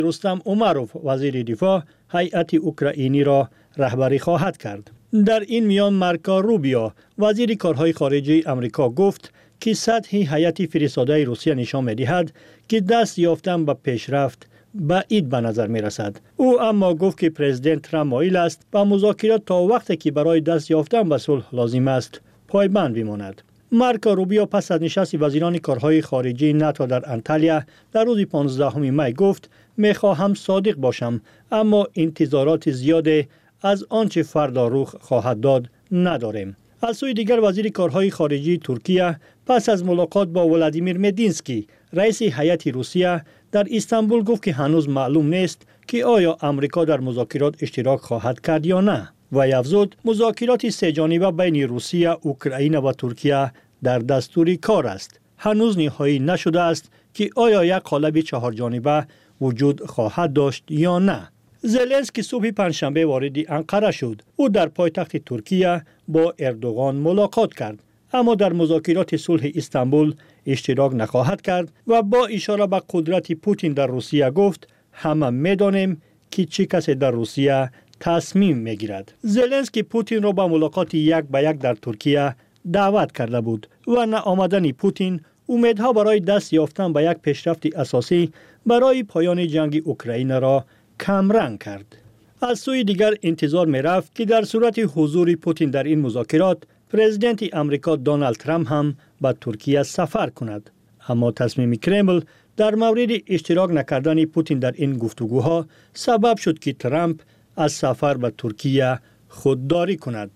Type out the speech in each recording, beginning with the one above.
رستم امروف وزیر دفاع هیئت اوکراینی را رهبری خواهد کرد. در این میان مارکو روبیو وزیر کارهای خارجه آمریکا گفت که سطح هیئت فرستاده روسیه نشان می‌دهد که دست یافتن به پیشرفت بعید به نظر می رسد. او اما گفت که پرزیدنت ترامپ مایل است به مذاکرات تا وقتی که برای دست یافتن به صلح لازم است پایبند بماند. مارکو روبیو پس از نشست وزیران کارهای خارجه ناتو در انتالیا در روز 15 می گفت می‌خواهم صادق باشم، اما انتظارات زیاد از آنچه فردا رخ خواهد داد نداریم. از سوی دیگر وزیر کارهای خارجه ترکیه پس از ملاقات با ولادیمیر مدینسکی رئیس هیئت روسیه در استانبول گفت که هنوز معلوم نیست که آیا آمریکا در مذاکرات اشتراک خواهد کرد یا نه. و افزود مذاکرات سه جانبه بین روسیه، اوکراین و ترکیه در دستور کار است. هنوز نهایی نشده است که آیا یک قالب چهار جانبه وجود خواهد داشت یا نه. زلنسکی صبح پنجشنبه وارد انقره شد. او در پایتخت ترکیه با اردوغان ملاقات کرد، اما در مذاکرات صلح استانبول اشتراک نخواهد کرد و با اشاره به قدرت پوتین در روسیه گفت همه می‌دانیم که چه کسی در روسیه تصمیم می‌گیرد. زلنسکی پوتین را به ملاقات یک به یک در ترکیه دعوت کرده بود و نآمدن پوتین امیدها برای دست یافتن به یک پیشرفت اساسی برای پایان جنگ اوکراین را کمرنگ کرد. از سوی دیگر انتظار می رفت که در صورت حضور پوتین در این مذاکرات پرزیدنت آمریکا دونالد ترامپ هم به ترکیه سفر کند، اما تصمیم کرمل در مورد اشتراک نکردن پوتین در این گفتگوها سبب شد که ترامپ از سفر به ترکیه خودداری کند.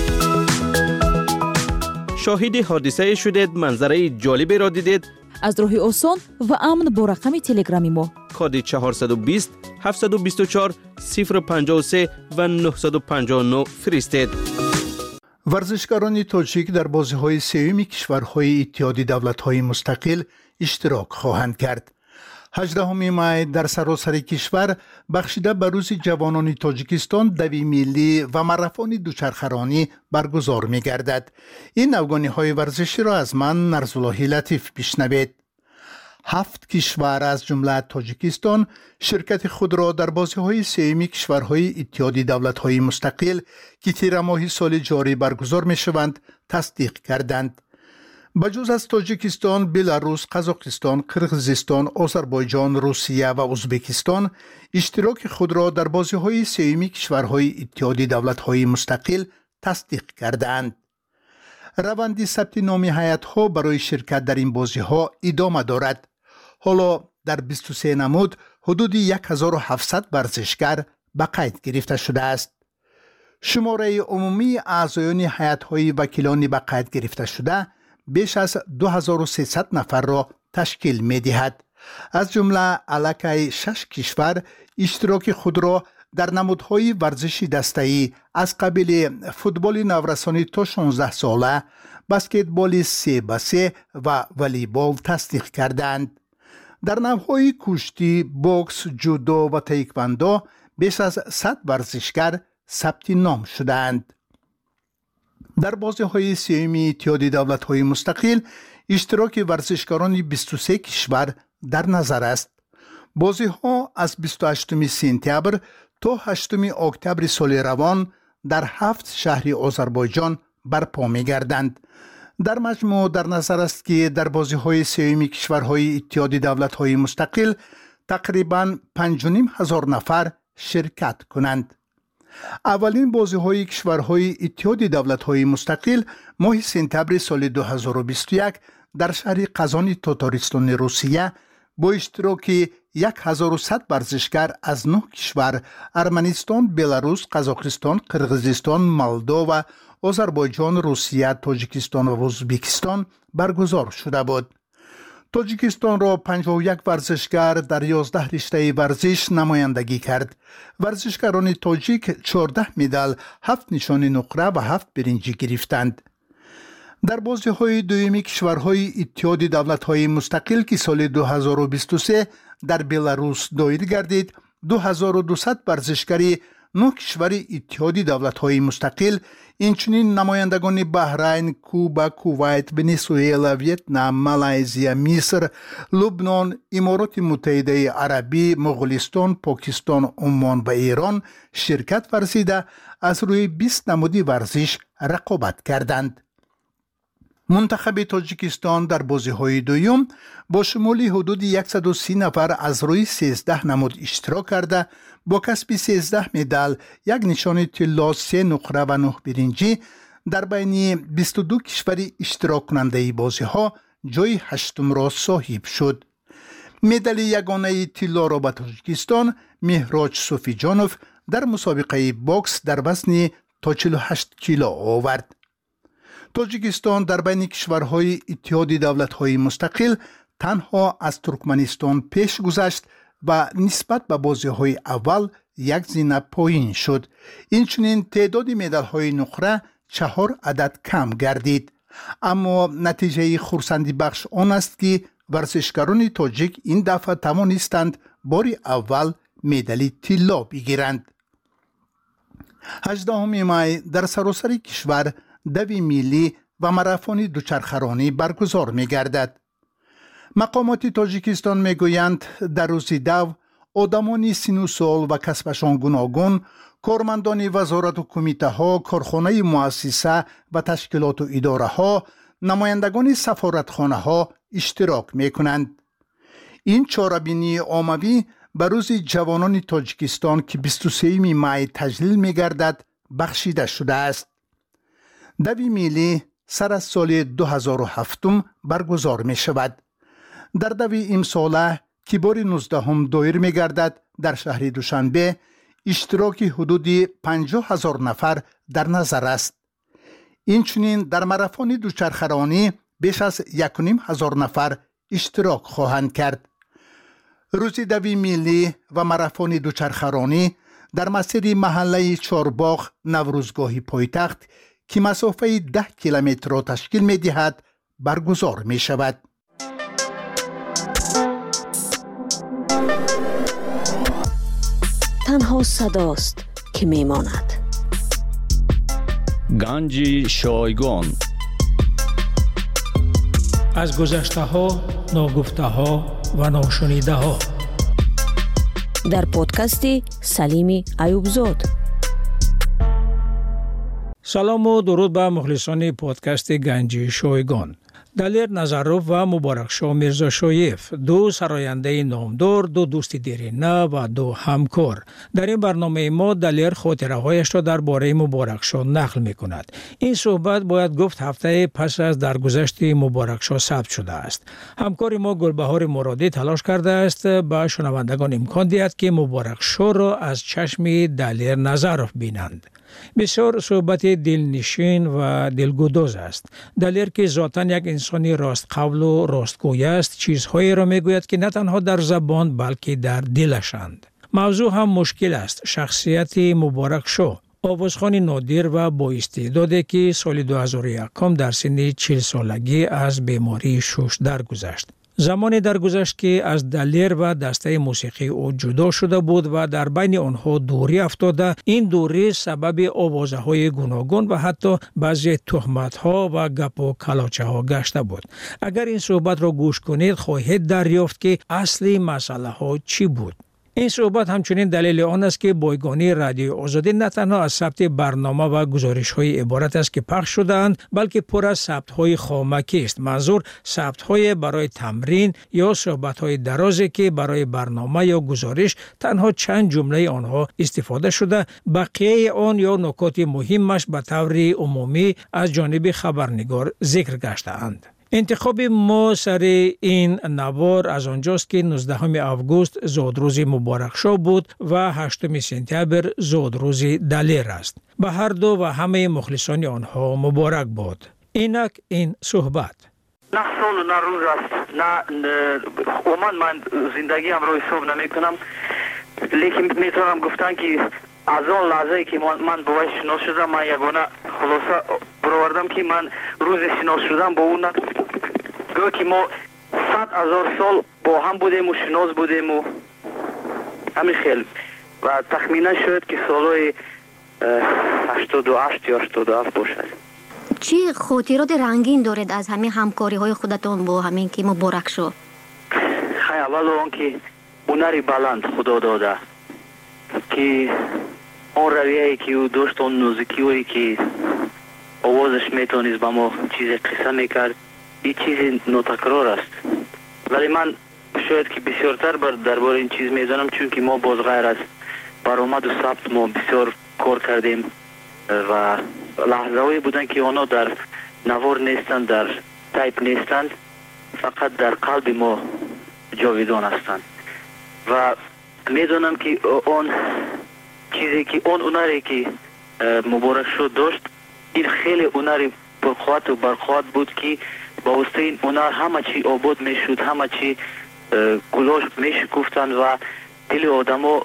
شاهد حادثه شدید، منظره جالبی را دیدید؟ از راه آسان و امن با رقم تلگرامی ما کد 420 724 053 و 959 فرستید. ورزشکاران تاجیک در بازی‌های سوم کشورهای اتحادیه دولت‌های مستقل اشتراک خواهند کرد. 18 می در سراسر کشور بخشیده به روز جوانان تاجیکستان دوی ملی و ماراتون دوچرخه‌رانی برگزار می‌گردد. این افغانی‌های ورزشی را از من نرزالله لطیف بشنوید. 7 کشور از جمله تاجیکستان شرکت خود را در بازی‌های سوم کشورهای اتحادیه دولت‌های مستقل که تیر ماه سال جاری برگزار می‌شوند تصدیق کردند. بجز از تاجیکستان، بلاروس، قزاقستان، قرغیزستان، آذربایجان، روسیه و ازبکستان اشتراک خود را در بازی‌های سوم کشورهای اتحادیه دولت‌های مستقل تصدیق کردند. روند ثبت نام هیئت‌ها برای شرکت در این بازی‌ها ادامه دارد. حالا در 23 نمود حدود 1700 ورزشکار به قید گرفته شده است. شماره عمومی اعضایان هیئت‌های وکیلان به قید گرفته شده بیش از 2300 نفر را تشکیل می‌دهد. از جمله علاقه 6 کشور اشتراک خود را در نمودهای ورزشی دسته‌ای از قبیل فوتبال نورسانی تا 16 ساله، بسکتبال 3x3 و والیبال تصدیق کردند. در نوعهای کشتی، بوکس، جودو و تایکواندو بیش از 100 ورزشکار ثبت نام شدند. در بازی‌های سوم اتحادیه دولت‌های مستقل اشتراک ورزشکاران 23 کشور در نظر است. بازی‌ها از 28 سپتامبر تا 8 اکتبر سال روان در 7 شهر آذربایجان برپا می‌گردند. در مجموع در نظر است که در بازی‌های سوم کشورهای اتحادیه دولت‌های مستقل تقریباً 5,500 نفر شرکت کنند. اولین بازی‌های کشورهای اتحادیه دولت‌های مستقل ماه سپتامبر سال 2021 در شهر قزان تاتارستان روسیه با اشتراک 1100 ورزشکار از 9 کشور ارمنستان، بلاروس، قزاقستان، قرغیزستان، مولدو، آذربایجان، روسیه، تاجیکستان و ازبکستان برگزار شده بود. تاجیکستان را 51 ورزشکار در 11 رشته ورزش نمایندگی کرد. ورزشکاران تاجیک 14 مدال، 7 نشان نقره و 7 برنجی گرفتند. در بازی‌های دوم کشورهای اتحادیه دولت‌های مستقل که سال 2023 در بلاروس دایر گردید، 2200 ورزشکاری 9 کشور اتحاد دولت‌های مستقل اینچنین نمایندگان بحرین، کوبا، کویت، ونزوئلا، ویتنام، مالزی، مصر، لبنان، امارات متحده عربی، مغولستان، پاکستان، عمان و ایران شرکت ورزیده از روی 20 نماد ورزش رقابت کردند. منتخب تاجیکستان در بازی‌های دوم با شمول حدود 130 نفر از روی 13 نماد اشتراک کرده با کسب 13 مدال، یک نشان طلا، 3 نقره و 9 برنجی در بین 22 کشور اشتراک کننده بازی‌ها جای 8م را صاحب شد. مدال یگانه طلا را به تاجیکستان مهراج صوفیجانوف در مسابقه باکس در وزن تا 48 کیلو آورد. تاجیکستان در بین کشورهای اتحاد دولت‌های مستقل تنها از ترکمنستان پیش گذشت و نسبت به بازی‌های اول یک زینه پایین شد. اینچنین تعداد مدال‌های نقره 4 عدد کم گردید. اما نتیجه خرسندی بخش آن است که ورزشکاران تاجیک این دفعه توانستند بار اول مدال طلا بگیرند. 18 می در سراسر کشور دوی میلی و ماراتون دوچرخه‌رانی برگزار می‌گردد. مقامات تاجیکستان میگویند در روز دو آدمان سن و سال و کسبشان گوناگون، کارمندان وزارت و کمیته ها، کارخانه مؤسسه و تشکیلات و اداره ها، نمایندگان سفارتخانه ها اشتراک میکنند. این چاره‌بینی عمومی به روز جوانان تاجیکستان که 23 می تجلیل می‌گردد بخشیده شده است. دوی میلی سر از سال 2007 برگزار می شود. در دوی امساله که بار 19 دایر می گردد در شهر دوشنبه اشتراک حدود 50,000 نفر در نظر است. اینچنین در ماراتون دوچرخه‌رانی بیش از 1,500 نفر اشتراک خواهند کرد. روز دوی میلی و ماراتون دوچرخه‌رانی در مسیر محله چارباغ نوروزگاهی پایتخت که مسافه 10 کیلومتر را تشکیل می دهد برگزار می شود. تنها صداست که می ماند. گنج شایگان. از گذشته ها، ناگفته ها و ناشنیده ها. در پادکست سلیم ایوبزاد. سلام و درود به مخلصان پادکست گنج شایگان. دلیر نظروف و مبارکشاه میرزا شایف، دو سراینده نامدار، دو دوست دیرینه و دو همکار. در این برنامه ما دلیر خاطره هایش را درباره مبارکشاه نقل می کند. این صحبت باید گفت هفته پس از درگذشت مبارکشاه ثبت شده است. همکار ما گلبهار مرادی تلاش کرده است به شنوندگان امکان دهد که مبارکشاه را از چشم دلیر نظروف بینند. بسیار صحبت دلنشین و دلگداز است. دلیر که ذاتاً یک انسانی راست قول و راستگوی است، چیزهایی را میگوید که نه تنها در زبان بلکه در دلشند. موضوع هم مشکل است. شخصیت مبارکشاه، آوازخوان نادر و با استعدادی که سال 2001 در سن 40 سالگی از بیماری شش درگذشت. زمانی درگذشت که از دلیر و دسته موسیقی او جدا شده بود و در بین آنها دوری افتاده. این دوری سبب آوازه های گوناگون و حتی بعضی تهمت ها و گپ و کلاچه ها گشته بود. اگر این صحبت را گوش کنید خواهید دریافت که اصلی مسئله ها چی بود. این صحبت همچنین دلیل آن است که بایگانی رادیو آزادی نه تنها از ثبت برنامه و گزارش های عبارت است که پخش شده‌اند، بلکه پر از ثبت های خامکی است. منظور ثبت های برای تمرین یا صحبت های درازی که برای برنامه یا گزارش تنها چند جمله آنها استفاده شده، بقیه آن یا نکات مهمش به طور عمومی از جانب خبرنگار ذکر گشته‌اند. انتخاب ما سر این نوار از آنجاست که 19 آگوست زادروز مبارکشاه بود و 8 سپتامبر زادروز دلیر است. به هر دو و همه مخلصان آنها مبارک باد. اینک این صحبت. نه سال و نه روز است، نه عموما من زندگی هم رو حساب نمی کنم، لیکن میتونم گفتن که از آن لحظه که من با وی شناس شدم، من یگانه خلاصه برآوردم که من روز شناس شدم با اون گویا که ما 100,000 سال با هم بودیم و شناس بودیم و همین خیلی. و تخمینا شاید که سالای 88 یا 87 باشد. چی خاطرات رنگین دارید از همین همکاری های خودتون با همین که مبارک شو؟ خیلی اول اون که هنری بلند خدا داده که اون رویه‌ای که او داشت، اون موسیقی که آوازش میتونست با ما چیز قصه میکرد، این چیز ناتکرار است. ولی من شاید که بسیارتر درباره این چیز میدانم، چون که ما باز غیر از برآمد و ثبت ما بسیار کار کردیم و لحظه‌ای بودن که اونا در نوار نیستند، در تایپ نیستند، فقط در قلب ما جاویدان هستند. و میدونم که اون چیزی که اون هنری که مبارک شد داشت، این خیلی هنری پرقوت و برقوت بود که با واسطه این هنر همه چی آباد میشد، همه چی گلاش میشکفتند و دل آدما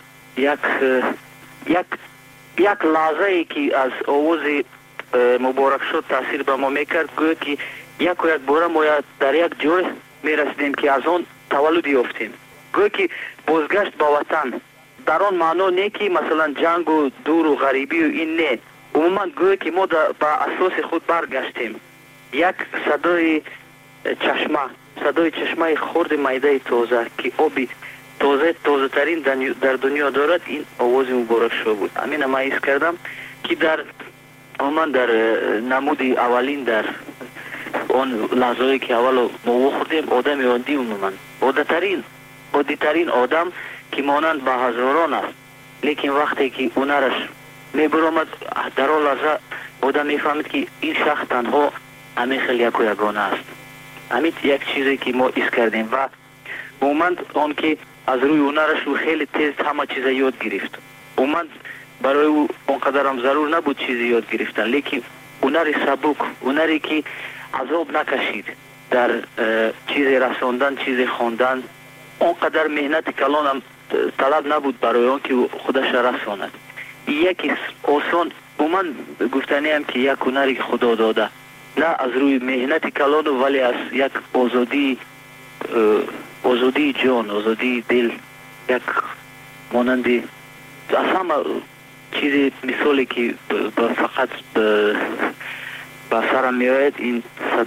یک لحظه ای که از آواز مبارک شد تاثیر به ما میکرد، گویا که یک و یک باره ما در یک جای میرسیدیم که از آن تولد یافتیم. گویا که بازگشت به وطن در آن معنا نه که مثلا جنگ و دور و غریبی و این نه، عموما گویا که ما به اساس خود برگشتیم. یک صدای چشمه خرد میده تازه که آبی تازه ترین در دنیا دارد، این آواز مبارک شو بود. همین ما حس کردم که در عموما در نمودی اولین در اون لحظه‌ای که اول ما خوردیم آدم عادی، عموما عادی ترین آدم که مانند به هزاران است، لیکن وقتی که هنرش میبرامد در آن لحظه آدم میفهمید که این شخص تنها همین خیلی یک و یگانه است. همین یک چیزی که ما حس کردیم و عموما اون که از روی هنرش او خیلی تیز همه چیز یاد گرفت. عموما برای او اونقدر هم ضرور نبود چیزی یاد گرفتن، لیکن هنر سبک، هنری که عذاب نکشید در چیز رساندن، چیز خواندن، اونقدر مهنت کلان هم طلب نبود برای اون که خودش رساند. یکی آسان عموما گفتنی هم که یک هنری خدا داده، نه از روی مهنت کلان ولی از یک آزادی جان، آزادی دل، یک مانندی از همه چیزی مثالی که فقط به سرم میآید این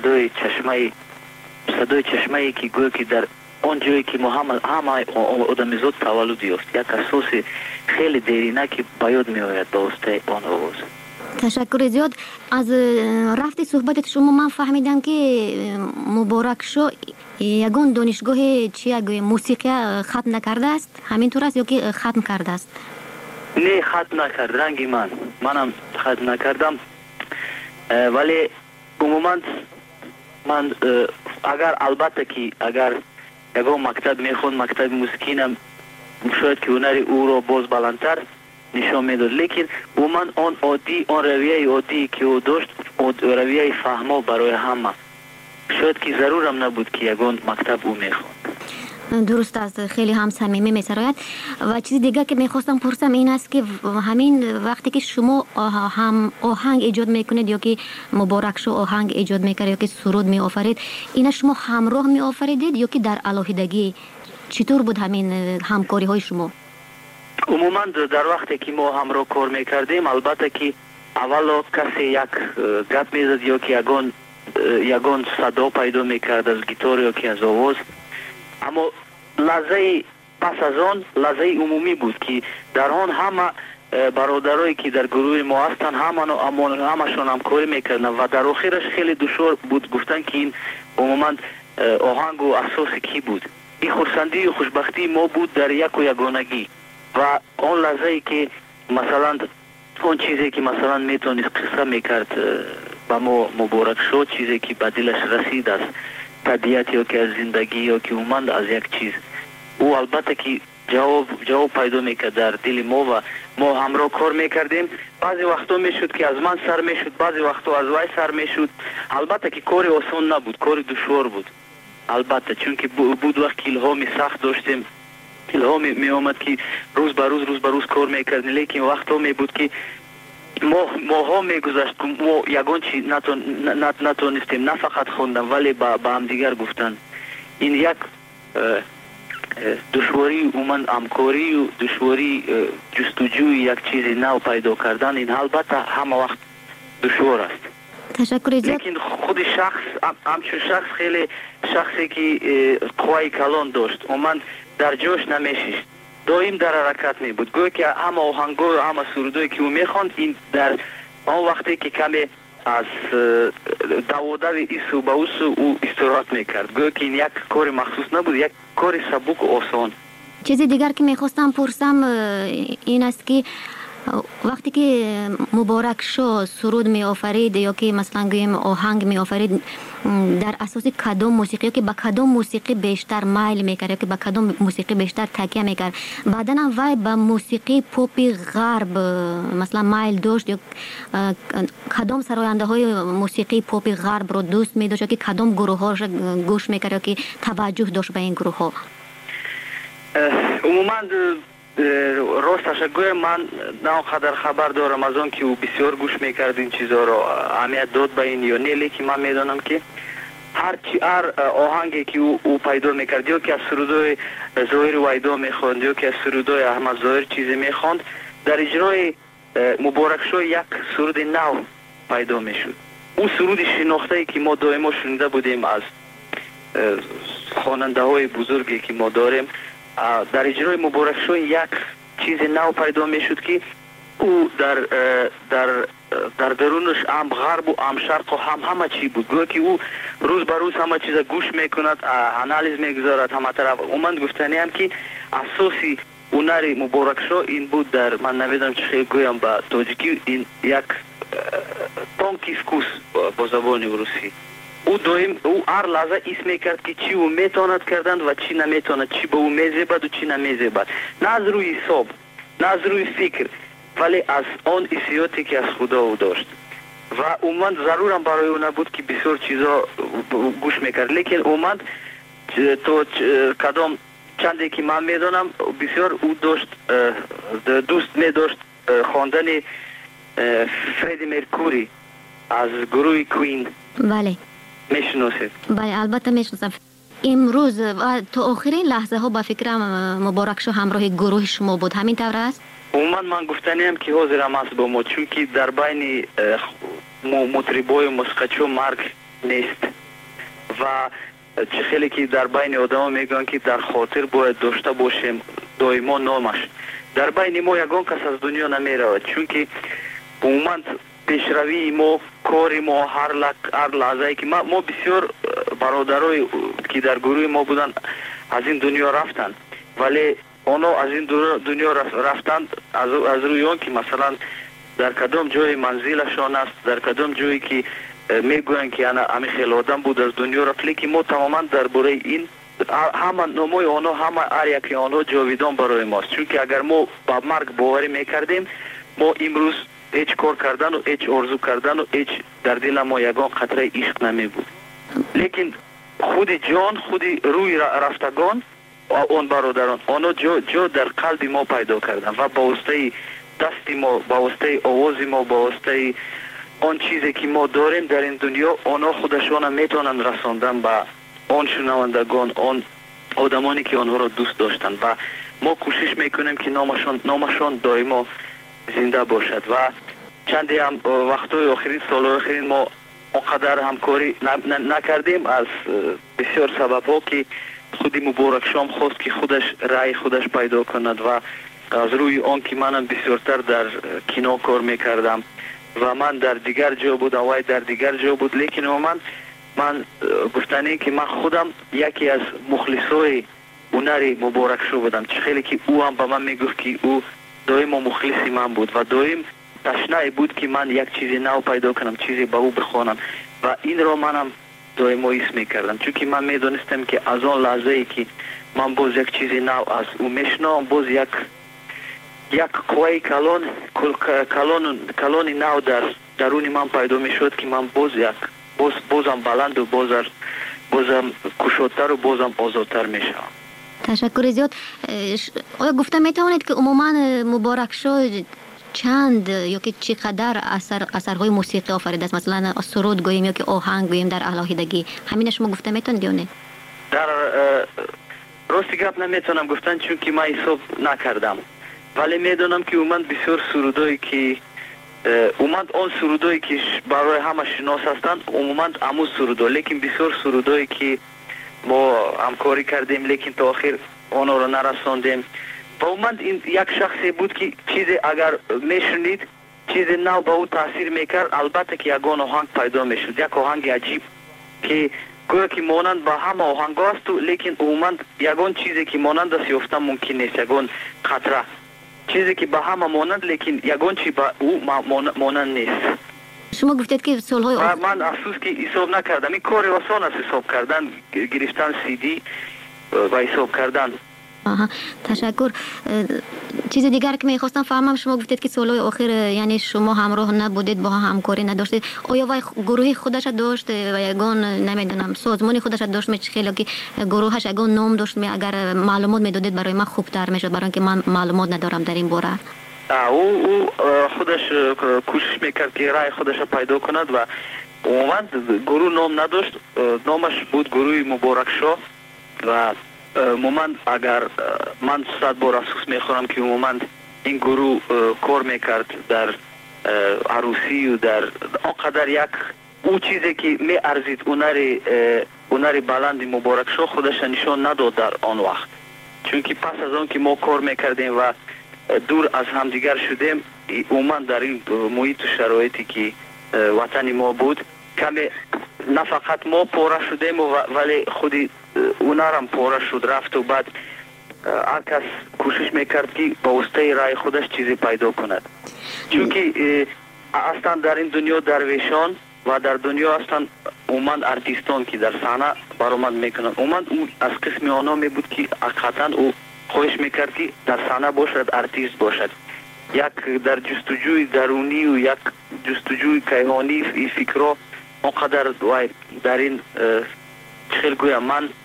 صدای چشمه که گویا که در اون جایی که ما همه آدمیزاد تولد یافت، یک اساس خیلی دیرینه که به یاد میآید به واسطه آن آواز. تشکر زیاد. از رفت صحبت شما من فهمیدم که مبارک شو یگان دانشگاه چی موسیقی ختم نکرده است، همینطور است یا که ختم کرده است؟ نه، ختم نکرد. رنگی منم ختم نکردم، ولی عموما من البته که اگر یگان مکتب میخوند، مکتب موسیقی، شاید که هنری او را باز بلندتر نشان میداد، لیکن عموما آن رویه عادی که او داشت، رویه فهما برای همه، شاید که ضرورم نبود که یگان مکتب او میخوند. درست است، خیلی هم صمیمی می‌سراید. و چیز دیگه که میخواستم پرسم این است که همین وقتی که شما هم آهنگ ایجاد میکنید یا که مبارک شو آهنگ ایجاد میکرد یا که سرود میآفرید، اینا شما همراه میآفریدید یا که در علاهیدگی؟ چطور بود همین همکاری های شما؟ عموما در وقتی که ما همراه کار میکردیم، البته که اول کسی یک گپ میزد یا که یگان صدا پیدا میکرد از گیتار یا که از آواز، اما لحظه پس از آن لحظه عمومی بود که در آن همه برادرایی که در گروه ما هستن همشون همکاری میکردن و در آخرش خیلی دشوار بود گفتن که این عموما آهنگ و اساس کی بود. این خرسندی و خوشبختی ما بود در یک و یگانگی و آن لحظه که مثلا اون چیزی که مثلا میتونست قصه میکرد با ما مبارک شد، چیزی که به دلش رسید از طبیعت یا که از زندگی یا که اومد از یک چیز، او البته که جواب پیدا میکرد در دل ما و ما همراه کار میکردیم. بعضی وقتا میشد که از من سر میشد، بعضی وقتا از وای سر میشد. البته که کار آسان نبود، کار دشوار بود البته، چون که بود وقت که الهامی سخت داشتیم، الهامی می آمد که روز به روز کار میکردیم، لیکن وقتا می بود که ماها میگذشت که ما یگان چی نتونستیم نه فقط خوندم ولی با هم دیگر گفتن. این یک دشواری عموما همکاری و دشواری جستجوی یک چیز نو پیدا کردن این البته همه وقت دشوار است. تشکر زیاد. لیکن خود شخص همچون شخص خیلی شخصی که قوای کلان داشت عموما در جوش نمیشیست، دائم در حرکت می بود. گویا که همه آهنگا و همه سرودایی که او میخواند این در آن وقتی که کمی از دوادر ایسو به اوسو او استراحت میکرد. گویا که این یک کار مخصوص نبود، یک کار سبک و آسان. چیزی دیگر که میخواستم پرسم این است که وقتی که مبارک شو سرود می آفرید یا که مثلا گویم آهنگ می آفرید در اساس کدام موسیقی یا که با کدام موسیقی بیشتر مایل میکرد یا که با کدام موسیقی بیشتر تکیه میکرد؟ بعداً وای با موسیقی پاپ غرب مثلا مایل داشت یا کدام سراینده های موسیقی پاپ غرب رو دوست می داشت یا که کدام گروه ها گوش میکرد یا که توجه داشت به این گروه ها؟ عموما راستش گویا من نه قدر خبر دارم از آن که او بسیار گوش میکرد این چیزا رو اهمیت داد به این یا نه، لیکن من میدانم که هر آهنگی که او پیدا میکرد یا که از سرودای ظاهر ویدا میخواند یا که از سرودای احمد ظاهر چیزی میخواند در اجرای مبارک شو یک سرود نو پیدا میشد. او سرود شناخته که ما دائما شنیده بودیم از خواننده های بزرگی که ما داریم، در اجرای مبارک شو یک چیز نو پیدا میشد که او در درونش هم غرب و هم شرق و همه چی بود. گویا که او روز به روز همه چیز گوش میکند، انالیز میگذارد همه طرف. من گفتنی هم که اساسی هنر مبارک شو این بود. در من نمیدونم چه خیلی گویم با تاجیکی این یک تانکیسکوس با زبان روسی. او هر لحظه اسم میکرد که چی او میتواند کردن و چی نمیتواند، چی به او میزیبد و چی نمیزیبد، نه از روی حساب نه از روی فکر ولی از آن حسیاتی که از خدا او داشت و عموما ضرورم برای او نبود که بسیار چیزا گوش میکرد. لیکن عموما تو کدام چندی که من میدانم بسیار او داشت دوست میداشت خواندن فردی مرکوری از گروه کوین. بله میشناسید؟ بله البته میشناسم. امروز تو آخرین لحظه ها با فکرم مبارک شو همراه گروه شما بود، همین طور است؟ عموما من گفتنیم که حاضرم است با ما، چون که در بین مطربای و موسیقیچو مرگ نیست و چه خیلی که در بین آدم میگن که در خاطر باید داشته باشیم دائما نامش. در بین ما یگان کس از دنیا نمیرود، چون که عموما پیشروی ما، کاری ما، هر لحظه که ما بسیار برادرای که در گروه ما بودن از این دنیا رفتن، ولی اونا از این دنیا رفتن از روی اون که مثلا در کدام جای منزلشان است، در کدام جایی که میگوین که همه خیلی آدم بود از دنیا رفت، لیکن ما تماما درباره این همه نامای آنها، همه هر یکی آنها جاویدان برای ماست. چون که اگر ما با مرگ باوری میکردیم ما امروز هیچ کار کردن و هیچ آرزو کردن و هیچ در دل ما یگان قطره عشق نمی بود. لیکن خود جان، خود روی رفتگان اون برادران آنها جا در قلب ما پیدا کردن و با واسطه دست ما، با واسطه آواز ما، با واسطه آن چیزی که ما داریم در این دنیا آنها خودشان میتونن رساندن به آن شنوندگان، آن آدمانی که آنها را دوست داشتن و ما کوشش میکنیم که نامشان دائما زنده باشد. و چندی هم وقتای آخرین، سالهای آخرین ما اونقدر همکاری نکردیم از بسیار سبب ها که خودی مبارک شام خواست که خودش رای خودش پیدا کند و از روی آن که منم بسیارتر در کینو کار میکردم و من در دیگر جا بودم و در دیگر جا بود. لیکن من گفتنی که من خودم یکی از مخلصای هنر مبارک شو بودم، چه خیلی که او هم به من میگفت که او دائم مخلصی من بود و دائم تشنه بود که من یک چیزی نو پیدا کنم، چیزی به او بخوانم و این را منم دائم حس میکردم، چون که من میدونستم که از آن لحظه ای که من باز یک چیزی نو از او میشنم، باز یک قوی کلان نو در درون من پیدا میشد که من بازم بلند و بازم کشادتر و بازم آزادتر میشم. تشکر زیاد. آیا گفته میتوانید که عموما مبارک شو چند یا که چقدر اثرهای موسیقی آفریده است؟ مثلا سرود گوییم یا که آهنگ گوییم در الهیدگی، همینش شما گفته میتونید یا نه؟ راستی گپ نمیتونم گفتن چون که من حساب نکردم، ولی میدونم که اومد بسیار سرودایی که اومد آن سرودایی که برای همه شناس هستند اومد امو سرودا، لیکن بسیار سرودایی که ما همکاری کردیم لیکن تا آخر آن رو نرساندیم و اومد این یک شخصی بود که چیزی اگر میشنید چیزی نو به او تاثیر میکرد، البته که یگان آهنگ پیدا میشد، یک آهنگ عجیب که گویا که مانند با همه آهنگ است لیکن اومد یگان چیزی که مانند است یافتن ممکن نیست، یگان خطره چیزی که با همه مانند لیکن یگان چی با او مانند نیست. شما گفتید که سالهای من افسوس که حساب نکردم، این کار آسان است حساب کردن، گرفتن CD و حساب کردن. تشکر. چیز دیگر که میخواستم فهمم، شما گفتید که سالهای آخر یعنی شما همراه نبودید، با همکاری نداشتید، آیا وای گروه خودش داشت و یگان نمیدونم سازمان خودش داشت؟ می خیلی که گروهش یگان نام داشت، اگر معلومات میدادید برای من خوبتر میشد، برای اینکه من معلومات ندارم در این باره. او خودش کوشش میکرد که رای خودش پیدا کند و اومد گروه نام نداشت، نامش بود گروه مبارک شو و مومند اگر من 100 بار افسوس میخورم که مومند این گروه کار میکرد در عروسی و در آنقدر یک او چیزی که می ارزید اونری بلند مبارک شو خودش نشان نداد در آن وقت، چون که پس از آن که ما کار میکردیم و دور از همدیگر شدیم اومد در این محیط و شرایطی که وطن ما بود کمی نه فقط ما پاره شدیم ولی خودی اونارم پاره شد رفت و بعد هر کس کوشش میکرد که با واسطه رای خودش چیزی پیدا کند، چون که اصلا در این دنیا درویشان و در دنیا اصلا اومد ارتیستان که در صحنه برآمد میکنند، اومد از قسم آنها می بود که حقیقتا او خواهش میکرد که در صحنه باشد، ارتیست باشد، یک در جستجوی درونی و یک جستجوی کیهانی این فکرها اونقدر در این خیلی گویم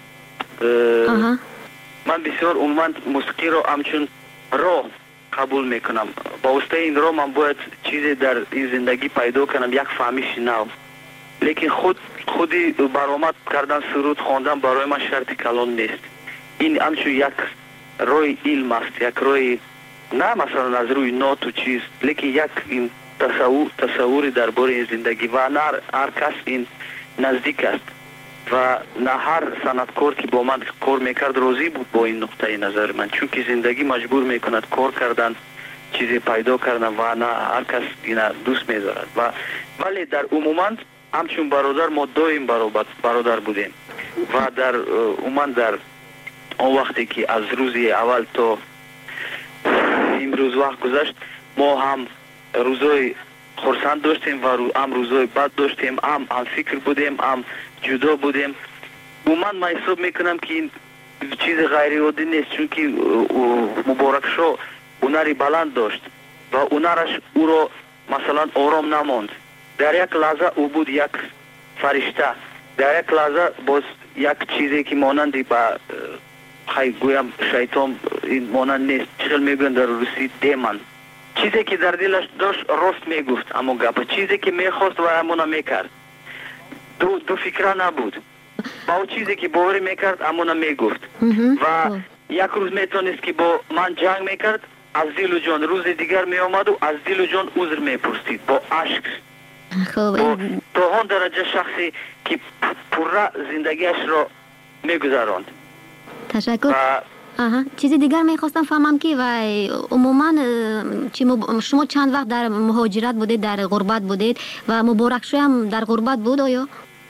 من بسیار اومد موسیقی رو همچون راه قبول میکنم، با واسطه این راه من باید چیزی در این زندگی پیدا کنم، یک فهمیش نو، لیکن خودی برآمد کردن سرود خواندن برای من شرط کلان نیست، این همچون یک روی علم است، یک روی نه مثلا از روی نوت و چیز، لیکن یک این تصوری درباره زندگی و نه هر کس این نزدیک است و نه هر صنعتکار که با من کار میکرد راضی بود با این نقطه نظر من، چون که زندگی مجبور میکند کار کردن، چیزی پیدا کردن و نه هر کس این دوست میدارد و ولی در عموما همچون برادر ما دویم برادر بودیم و در عموما در اون وقتی که از روزی اول تا امروز وقت گذشت ما هم روزای خرسند داشتیم و هم روزای بد داشتیم، هم فکر بودیم، هم جدا بودیم. من حساب میکنم که این چیز غیر عادی نیست، چون که مبارک شو هنری بلند داشت و هنرش او را مثلا آرام نماند، در یک لحظه او بود یک فرشته، در یک لحظه باز یک چیزی که مانندی با گویم شیطان این مانند نیست، چخل میگن در روسی دیمن، چیزی که در دلش داشت راست میگفت، اما گپ چیزی که میخواست و همونا میکرد، دو فکره نبود، با او چیزی که باوری میکرد همونا میگفت و یک روز میتونست که با من جنگ میکرد، از دل و جان روز دیگر میامد و از دل و جان عذر میپرسید با عشق، تا آن درجه شخصی که پره زندگیش را میگذراند. تشکر. چیزی دیگر میخواستم فهمم که و عموما شما چند وقت در مهاجرت بودید، در غربت بودید و مبارک شو هم در غربت بود آیا؟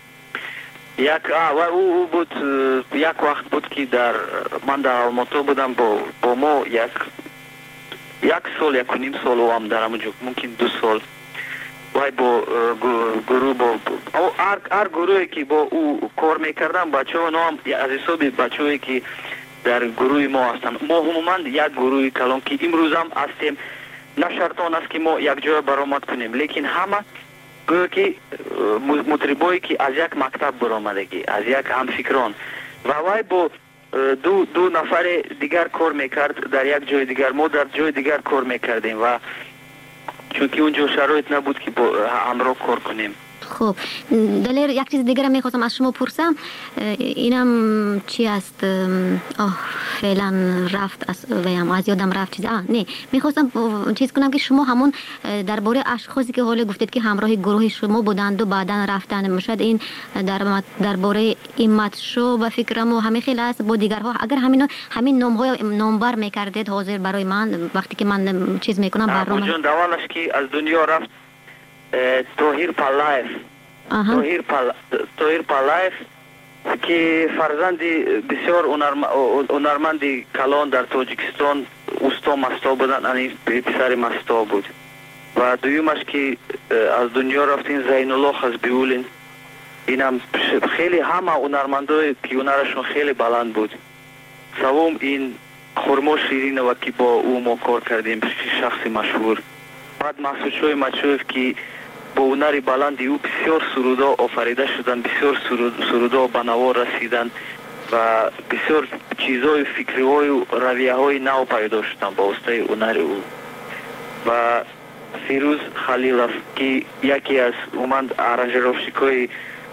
او بود یک وقت بود که من در آلماتا بودم با ما یک سال یک و نیم سال و هم در همونجا ممکن 2 سال وای با گروه هر گروهی که با او کار میکردم بچه ها نام از حساب بچه هایی که در گروه ما هستن، ما عموما یک گروه کلان که امروز هم هستیم، نه شرطان است که ما یک جای برآمد کنیم، لیکن همه گویا که مطربایی که از یک مکتب برآمدگی، از یک همفکران و وای با دو نفر دیگر کار میکرد در یک جای دیگر، ما در جای دیگر کار میکردیم و چون که اونجا شرایط نبود که با همراه کار کنیم خب دلیر یک چیز دیگر میخواستم از شما پرسم، اینم چی است؟ فعلا رفت از یادم رفت چیز. نه میخواستم چیز کنم که شما همون درباره اشخاصی که حالا گفتید که همراه گروه شما بودند و بعدا رفتن، مشد این درباره ایمت شو و فکرم و همه خیلی است با دیگرها، اگر همین نامبر میکردید حاضر برای من وقتی که من چیز میکنم برنامه جون دوالش که از دنیا رفت توهیر پالایف که فرزندی بسیار هنرمندی کلان در تاجیکستان اوستا مستا بودن، این پسر مستا بود. و دویمش که از دنیا رفتین زین الله خزبیولین، اینم خیلی همه هنرمندای که هنرشون خیلی بلند بود. سوم این خرما شیرین و که با او ما کار کردیم، شخص مشهور. بعد محسوچوی مچوف که با هنر بلندی او بسیار سرودا آفریده شدن، بسیار سرودا به نوار رسیدن و بسیار چیزهای فکریهای و رویه های نو پیدا شدن با واسطه هنر او. و فیروز خلیلов که یکی از اومد ارنجروفشیکای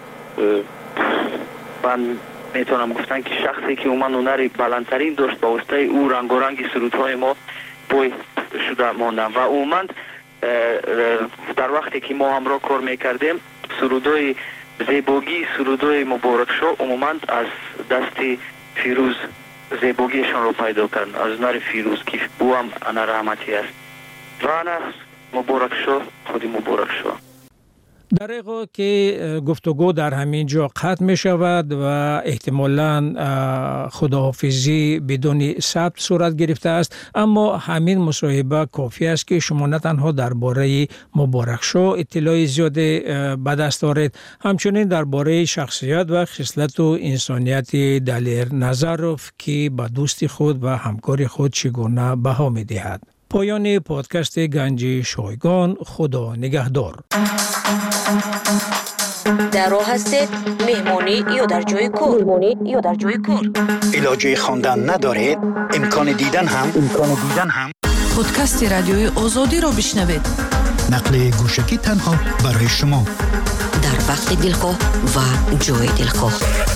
من میتونم گفتن که شخصی که اومد هنر بلندترین داشت با واسطه او رنگ و رنگ سرودهای ما پای شده ماندن و اومد در وقتی که ما همراه کار میکردیم سرودای زیباگی سرودای مبارک شو عموما از دست فیروز زیباگیشان رو پیدا کردن، از هنر فیروز که او هم انا رحمتی است و انا مبارک شو خودی مبارک شو. در حقیقت که گفتگو در همین جا قطع می شود و احتمالاً خداحافظی بدون ثبت صورت گرفته است، اما همین مصاحبه کافی است که شما نه تنها درباره مبارک شو اطلاع زیاد به دست آورید، همچنین درباره شخصیت و خصلت و انسانیت دلیر نظروف که به دوست خود و همکار خود چگونه بها می دهد. پایان پادکست گنج شایگان. خدا نگهدار. در راه هستید مهمانی یا در جای کار علاجه خواندن ندارید، امکان دیدن هم پادکست رادیوی آزادی را بشنوید. نقل گوشکی تنها برای شما در وقت دلخواه و جای دلخواه.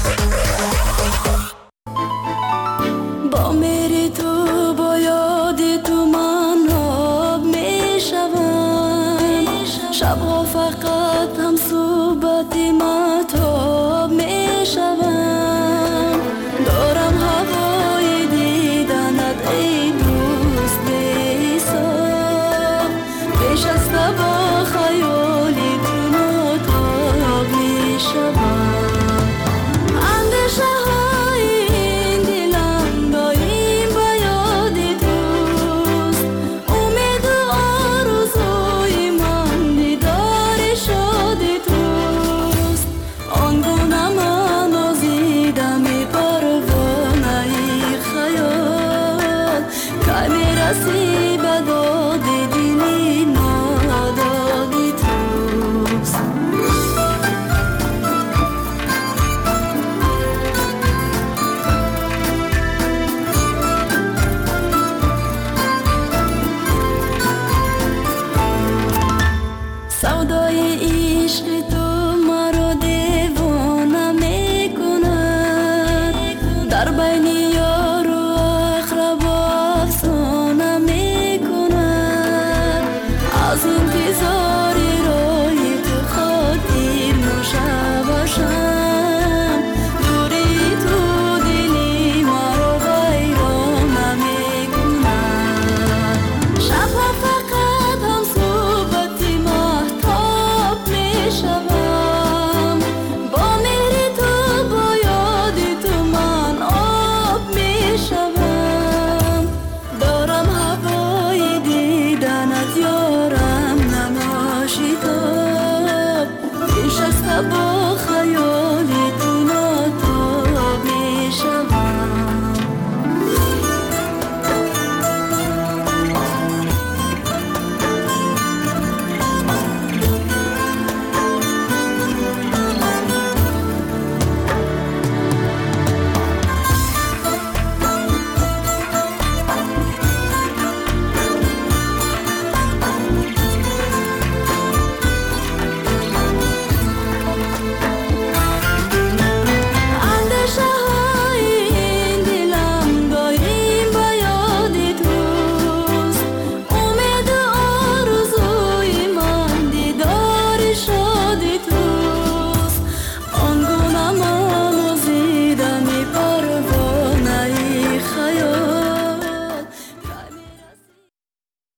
با میری تو با یاد تو من آب می شوم، شبها فقط هم صحبت من